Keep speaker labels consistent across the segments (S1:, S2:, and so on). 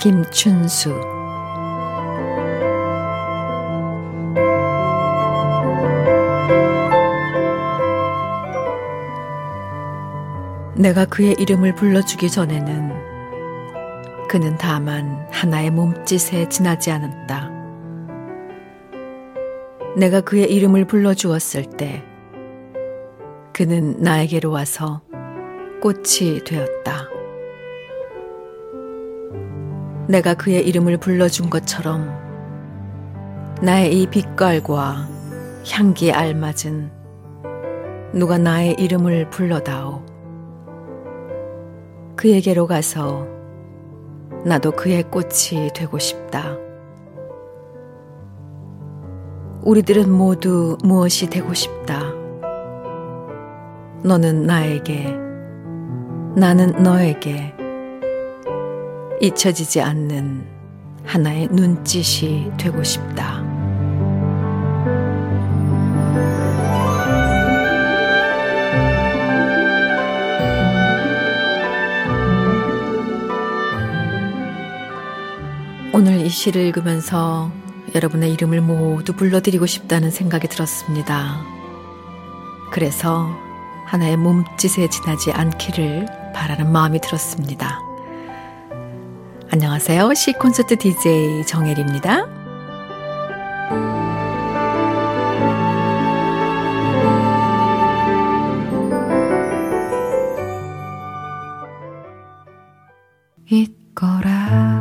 S1: 김춘수. 내가 그의 이름을 불러주기 전에는 그는 다만 하나의 몸짓에 지나지 않았다. 내가 그의 이름을 불러주었을 때 그는 나에게로 와서 꽃이 되었다. 내가 그의 이름을 불러준 것처럼 나의 이 빛깔과 향기에 알맞은 누가 나의 이름을 불러다오. 그에게로 가서 나도 그의 꽃이 되고 싶다. 우리들은 모두 무엇이 되고 싶다. 너는 나에게, 나는 너에게 잊혀지지 않는 하나의 눈짓이 되고 싶다. 오늘 이 시를 읽으면서 여러분의 이름을 모두 불러드리고 싶다는 생각이 들었습니다. 그래서 하나의 몸짓에 지나지 않기를 바라는 마음이 들었습니다. 안녕하세요. 시콘서트 DJ 정혜리입니다. 있거라.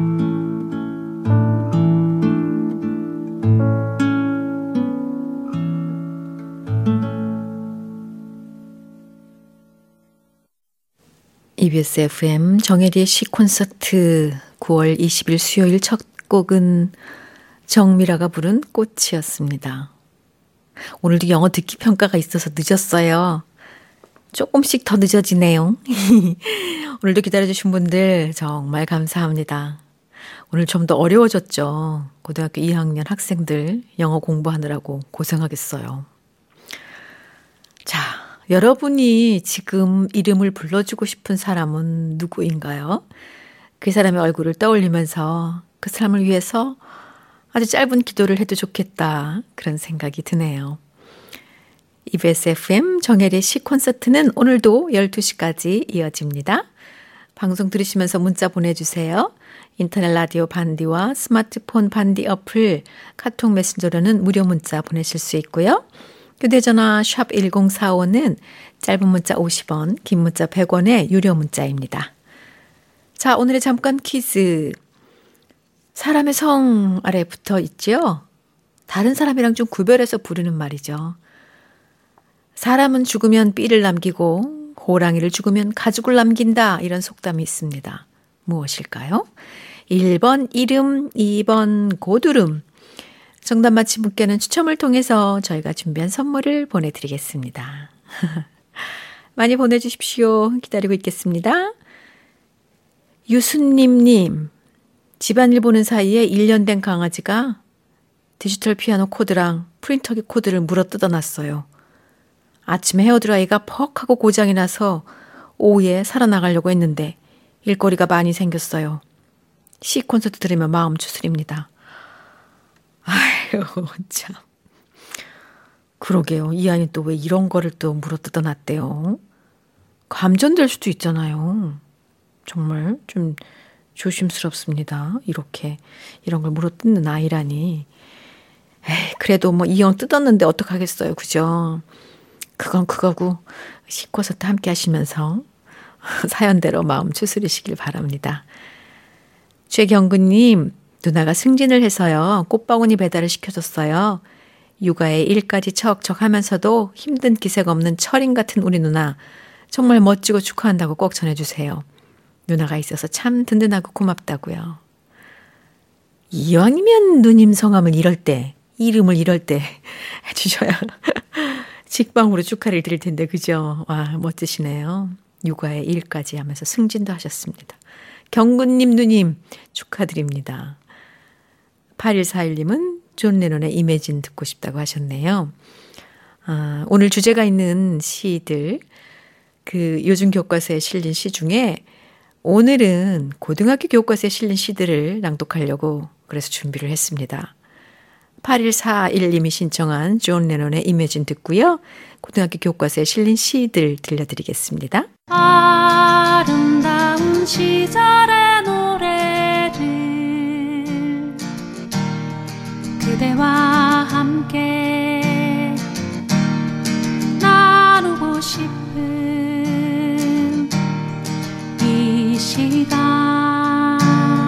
S1: EBS FM 정혜리의 시콘서트 9월 20일 수요일 첫 곡은 정미라가 부른 꽃이었습니다. 오늘도 영어 듣기 평가가 있어서 늦었어요. 조금씩 더 늦어지네요. 오늘도 기다려주신 분들 정말 감사합니다. 오늘 좀 더 어려워졌죠. 고등학교 2학년 학생들 영어 공부하느라고 고생하겠어요. 자, 여러분이 지금 이름을 불러주고 싶은 사람은 누구인가요? 그 사람의 얼굴을 떠올리면서 그 사람을 위해서 아주 짧은 기도를 해도 좋겠다. 그런 생각이 드네요. EBS FM 정혜리의 시콘서트는 오늘도 12시까지 이어집니다. 방송 들으시면서 문자 보내주세요. 인터넷 라디오 반디와 스마트폰 반디 어플, 카톡 메신저로는 무료 문자 보내실 수 있고요. 휴대전화 샵 1045는 짧은 문자 50원, 긴 문자 100원의 유료 문자입니다. 자, 오늘의 잠깐 퀴즈. 사람의 성 아래 붙어 있죠? 다른 사람이랑 좀 구별해서 부르는 말이죠. 사람은 죽으면 삐를 남기고 호랑이를 죽으면 가죽을 남긴다. 이런 속담이 있습니다. 무엇일까요? 1번 이름, 2번 고두름. 정답 맞힌 분께는 추첨을 통해서 저희가 준비한 선물을 보내드리겠습니다. 많이 보내주십시오. 기다리고 있겠습니다. 유순님님, 집안일 보는 사이에 1년 된 강아지가 디지털 피아노 코드랑 프린터기 코드를 물어뜯어 놨어요. 아침에 헤어드라이가 퍽 하고 고장이 나서 오후에 살아나가려고 했는데 일거리가 많이 생겼어요. 시 콘서트 들으며 마음 추스립니다. 아유, 참. 그러게요. 이 아이 또 왜 이런 거를 또 물어뜯어 놨대요. 감전될 수도 있잖아요. 정말 좀 조심스럽습니다. 이렇게 이런 걸 물어뜯는 아이라니. 에이, 그래도 뭐 이왕 뜯었는데 어떡하겠어요. 그죠? 그건 그거고 시콘서트 함께 하시면서 사연대로 마음 추스리시길 바랍니다. 최경근님, 누나가 승진을 해서요. 꽃바구니 배달을 시켜줬어요. 육아에 일까지 척척 하면서도 힘든 기색 없는 철인 같은 우리 누나. 정말 멋지고 축하한다고 꼭 전해주세요. 누나가 있어서 참 든든하고 고맙다고요. 이왕이면 누님 성함을 이럴 때, 이름을 이럴 때 해주셔야 직방으로 축하를 드릴 텐데, 그죠? 와, 멋지시네요. 육아에 일까지 하면서 승진도 하셨습니다. 경군님 누님 축하드립니다. 8141님은 존 레논의 이매진 듣고 싶다고 하셨네요. 오늘 주제가 있는 시들, 그 요즘 교과서에 실린 시 중에 오늘은 고등학교 교과서에 실린 시들을 낭독하려고 그래서 준비를 했습니다. 8141님이 신청한 존 레논의 이매진 듣고요. 고등학교 교과서에 실린 시들 들려드리겠습니다.
S2: 아름다운 시절의 노래를 그대와 함께 나누고 싶은 이 시간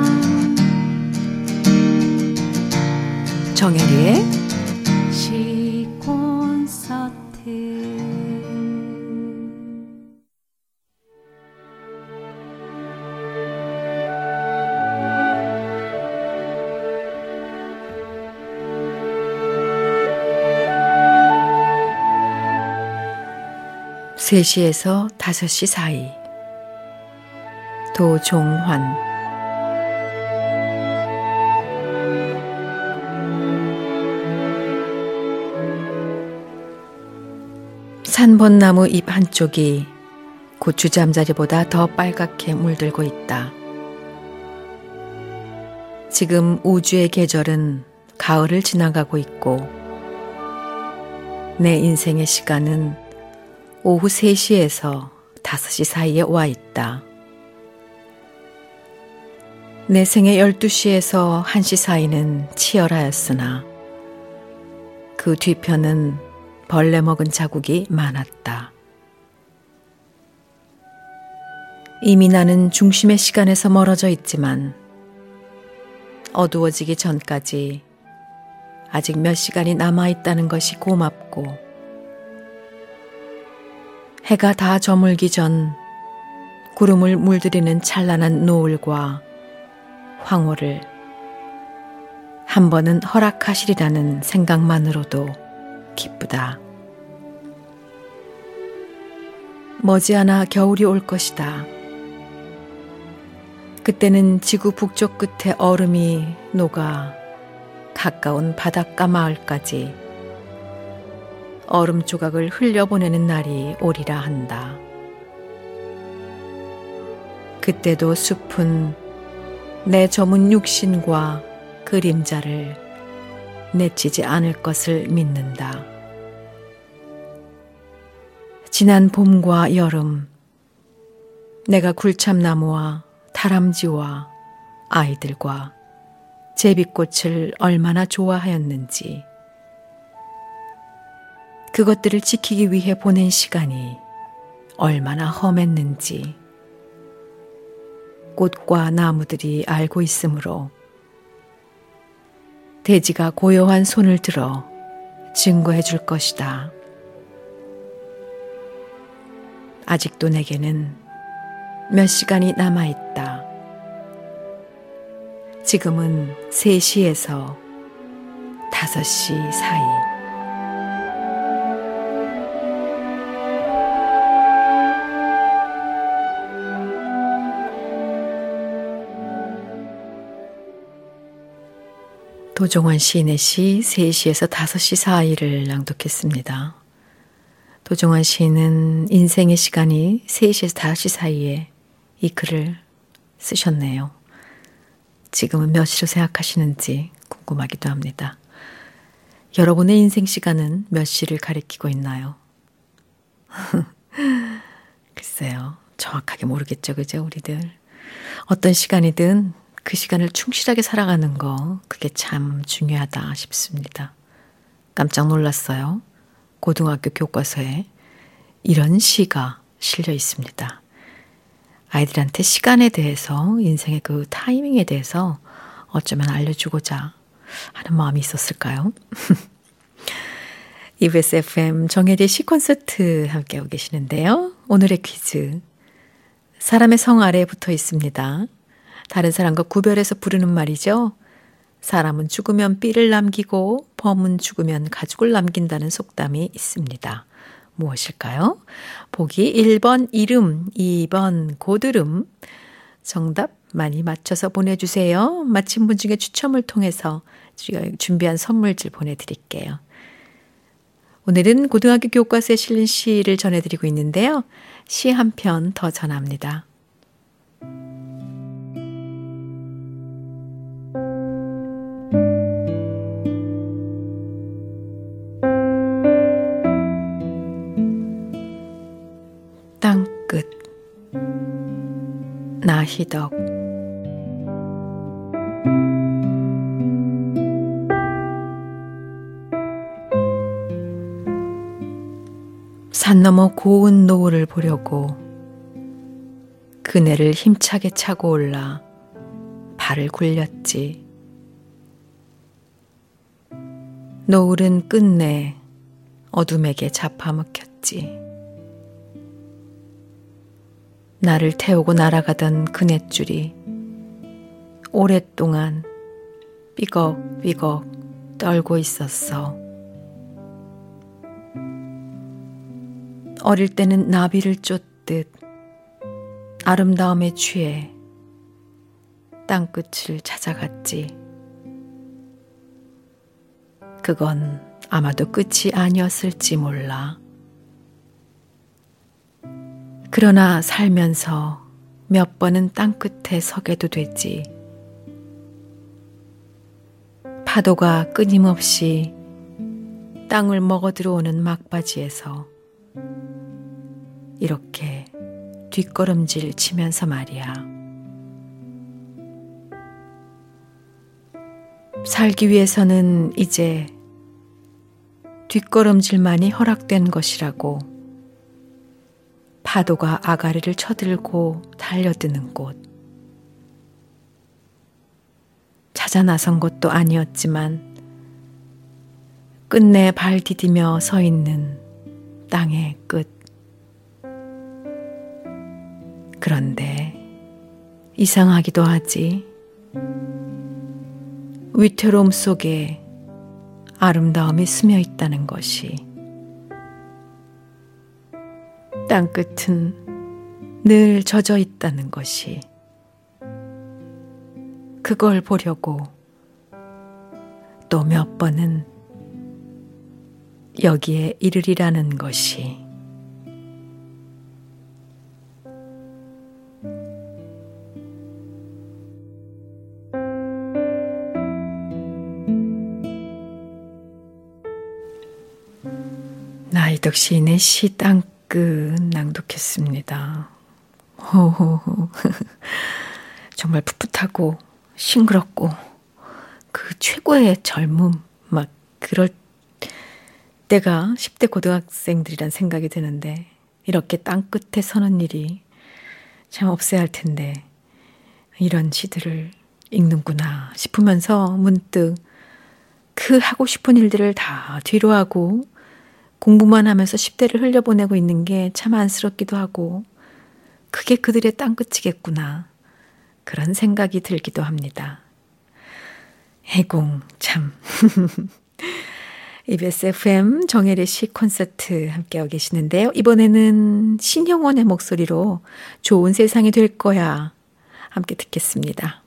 S1: 정혜리의
S2: 시콘서트.
S1: 세 시에서 5시 사이 도종환. 산벚나무 잎 한쪽이 고추 잠자리보다 더 빨갛게 물들고 있다. 지금 우주의 계절은 가을을 지나가고 있고 내 인생의 시간은 오후 3시에서 5시 사이에 와 있다. 내 생애 12시에서 1시 사이는 치열하였으나 그 뒤편은 벌레 먹은 자국이 많았다. 이미 나는 중심의 시간에서 멀어져 있지만 어두워지기 전까지 아직 몇 시간이 남아있다는 것이 고맙고 해가 다 저물기 전 구름을 물들이는 찬란한 노을과 황홀을 한 번은 허락하시리라는 생각만으로도 기쁘다. 머지않아 겨울이 올 것이다. 그때는 지구 북쪽 끝에 얼음이 녹아 가까운 바닷가 마을까지 얼음 조각을 흘려보내는 날이 오리라 한다. 그때도 숲은 내 저문 육신과 그림자를 내치지 않을 것을 믿는다. 지난 봄과 여름, 내가 굴참나무와 다람쥐와 아이들과 제비꽃을 얼마나 좋아하였는지, 그것들을 지키기 위해 보낸 시간이 얼마나 험했는지 꽃과 나무들이 알고 있으므로 대지가 고요한 손을 들어 증거해 줄 것이다. 아직도 내게는 몇 시간이 남아있다. 지금은 3시에서 5시 사이. 도종환 시인의 시 3시에서 5시 사이를 낭독했습니다. 도종환 시인은 인생의 시간이 3시에서 5시 사이에 이 글을 쓰셨네요. 지금은 몇 시로 생각하시는지 궁금하기도 합니다. 여러분의 인생 시간은 몇 시를 가리키고 있나요? 글쎄요. 정확하게 모르겠죠. 그죠? 우리들. 어떤 시간이든 그 시간을 충실하게 살아가는 거, 그게 참 중요하다 싶습니다. 깜짝 놀랐어요. 고등학교 교과서에 이런 시가 실려 있습니다. 아이들한테 시간에 대해서, 인생의 그 타이밍에 대해서 어쩌면 알려주고자 하는 마음이 있었을까요? EBS FM 정혜리의 시콘서트 함께하고 계시는데요. 오늘의 퀴즈. 사람의 성 아래에 붙어 있습니다. 다른 사람과 구별해서 부르는 말이죠. 사람은 죽으면 삐를 남기고 범은 죽으면 가죽을 남긴다는 속담이 있습니다. 무엇일까요? 보기 1번 이름, 2번 고드름. 정답 많이 맞춰서 보내주세요. 맞힌 분 중에 추첨을 통해서 준비한 선물들 보내드릴게요. 오늘은 고등학교 교과서에 실린 시를 전해드리고 있는데요. 시 한 편 더 전합니다. 땅끝 나희덕. 산 너머 고운 노을을 보려고 그네를 힘차게 차고 올라 발을 굴렸지. 노을은 끝내 어둠에게 잡아먹혔지. 나를 태우고 날아가던 그네줄이 오랫동안 삐걱삐걱 떨고 있었어. 어릴 때는 나비를 쫓듯 아름다움에 취해 땅끝을 찾아갔지. 그건 아마도 끝이 아니었을지 몰라. 그러나 살면서 몇 번은 땅끝에 서게도 되지. 파도가 끊임없이 땅을 먹어 들어오는 막바지에서 이렇게 뒷걸음질 치면서 말이야. 살기 위해서는 이제 뒷걸음질만이 허락된 것이라고. 파도가 아가리를 쳐들고 달려드는 곳. 찾아 나선 것도 아니었지만 끝내 발 디디며 서 있는 땅의 끝. 그런데 이상하기도 하지. 위태로움 속에 아름다움이 스며 있다는 것이. 땅끝은 늘 젖어 있다는 것이. 그걸 보려고 또 몇 번은 여기에 이르리라는 것이. 나희덕 시인의 시 땅끝 낭독했습니다. 호호호. 정말 풋풋하고 싱그럽고 그 최고의 젊음, 막 그럴 때가 10대 고등학생들이란 생각이 드는데 이렇게 땅끝에 서는 일이 참 없어야 할 텐데 이런 시들을 읽는구나 싶으면서 문득 그 하고 싶은 일들을 다 뒤로 하고 공부만 하면서 10대를 흘려보내고 있는 게 참 안쓰럽기도 하고 그게 그들의 땅끝이겠구나 그런 생각이 들기도 합니다. 해공 참. EBS FM 정혜리 시 콘서트 함께하고 계시는데요. 이번에는 신영원의 목소리로 좋은 세상이 될 거야 함께 듣겠습니다.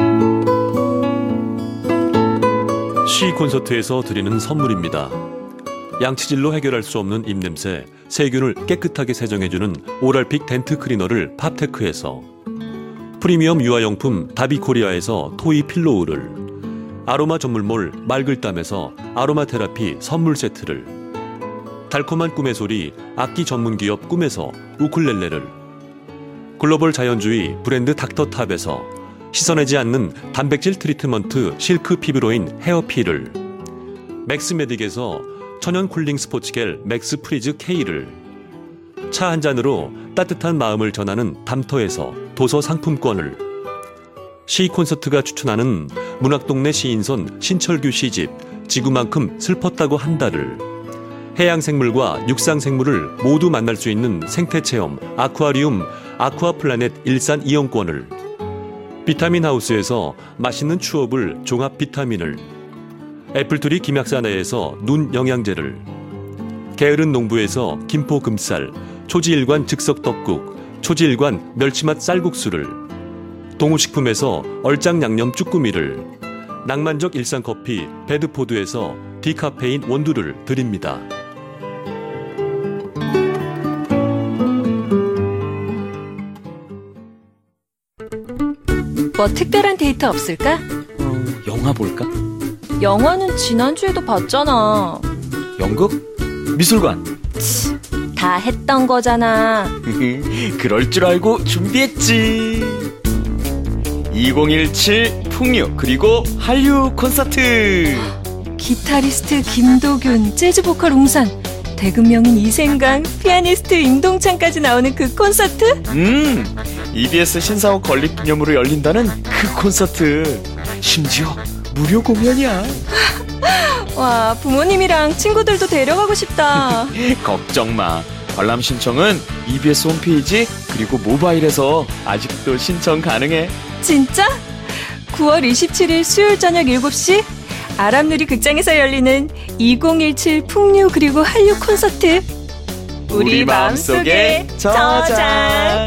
S3: 시 콘서트에서 드리는 선물입니다. 양치질로 해결할 수 없는 입냄새, 세균을 깨끗하게 세정해주는 오랄픽 덴트 클리너를 팝테크에서, 프리미엄 유아용품 다비코리아에서 토이 필로우를, 아로마 전물몰 말글담에서 아로마 테라피 선물 세트를, 달콤한 꿈의 소리 악기 전문 기업 꿈에서 우쿨렐레를, 글로벌 자연주의 브랜드 닥터탑에서 씻어내지 않는 단백질 트리트먼트 실크 피부로인 헤어필을, 맥스메딕에서 천연 쿨링 스포츠겔 맥스 프리즈 K를, 차 한 잔으로 따뜻한 마음을 전하는 담터에서 도서 상품권을, 시 콘서트가 추천하는 문학동네 시인선 신철규 시집 지구만큼 슬펐다고 한 달을, 해양생물과 육상생물을 모두 만날 수 있는 생태체험 아쿠아리움 아쿠아플라넷 일산 이용권을, 비타민 하우스에서 맛있는 추업을 종합 비타민을, 애플트리 김약사내에서 눈 영양제를, 게으른 농부에서 김포 금쌀 초지일관 즉석떡국 초지일관 멸치맛 쌀국수를, 동우식품에서 얼짱 양념 쭈꾸미를, 낭만적 일상커피 베드포드에서 디카페인 원두를 드립니다.
S4: 뭐 특별한 데이트 없을까?
S5: 영화 볼까?
S4: 영화는 지난주에도 봤잖아.
S5: 연극? 미술관?
S4: 다 했던 거잖아.
S5: 그럴 줄 알고 준비했지. 2017 풍류 그리고 한류 콘서트.
S4: 기타리스트 김도균, 재즈 보컬 웅산, 대금명인 이생강, 피아니스트 임동찬까지 나오는 그 콘서트?
S5: EBS 신사옥 건립기념으로 열린다는 그 콘서트. 심지어 무료 공연이야.
S4: 와, 부모님이랑 친구들도 데려가고 싶다.
S5: 걱정 마. 관람 신청은 EBS 홈페이지 그리고 모바일에서 아직도 신청 가능해.
S4: 진짜? 9월 27일 수요일 저녁 7시 아람누리 극장에서 열리는 2017 풍류 그리고 한류 콘서트. 우리 마음속에 저장.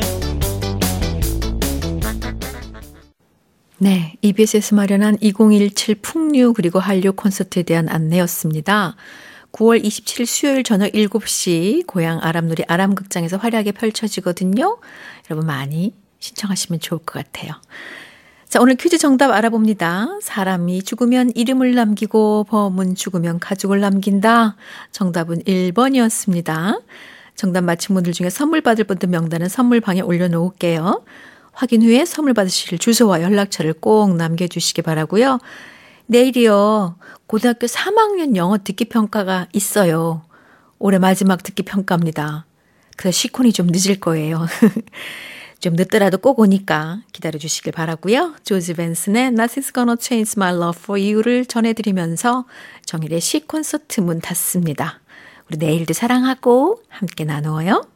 S1: 네, EBS에서 마련한 2017 풍류 그리고 한류 콘서트에 대한 안내였습니다. 9월 27일 수요일 저녁 7시 고향 아람누리 아람극장에서 화려하게 펼쳐지거든요. 여러분 많이 신청하시면 좋을 것 같아요. 자, 오늘 퀴즈 정답 알아봅니다. 사람이 죽으면 이름을 남기고 범은 죽으면 가족을 남긴다. 정답은 1번이었습니다. 정답 맞힌 분들 중에 선물 받을 분들 명단은 선물방에 올려놓을게요. 확인 후에 선물 받으실 주소와 연락처를 꼭 남겨주시기 바라고요. 내일이요. 고등학교 3학년 영어 듣기 평가가 있어요. 올해 마지막 듣기 평가입니다. 그래서 시콘이 좀 늦을 거예요. 좀 늦더라도 꼭 오니까 기다려주시길 바라고요. 조지 벤슨의 Nothing's Gonna Change My Love For You를 전해드리면서 정일의 시 콘서트 문 닫습니다. 우리 내일도 사랑하고 함께 나누어요.